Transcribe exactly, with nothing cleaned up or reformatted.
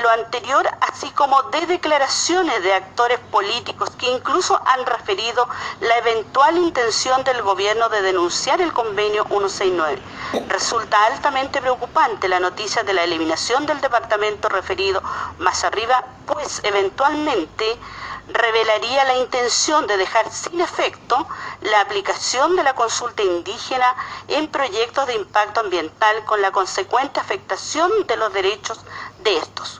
lo anterior, así como de declaraciones de actores políticos que incluso han referido la eventual intención del gobierno de denunciar el convenio ciento sesenta y nueve. Resulta altamente preocupante la noticia de la eliminación del departamento referido más arriba, pues eventualmente revelaría la intención de dejar sin efecto la aplicación de la consulta indígena en proyectos de impacto ambiental con la consecuente afectación de los derechos de estos.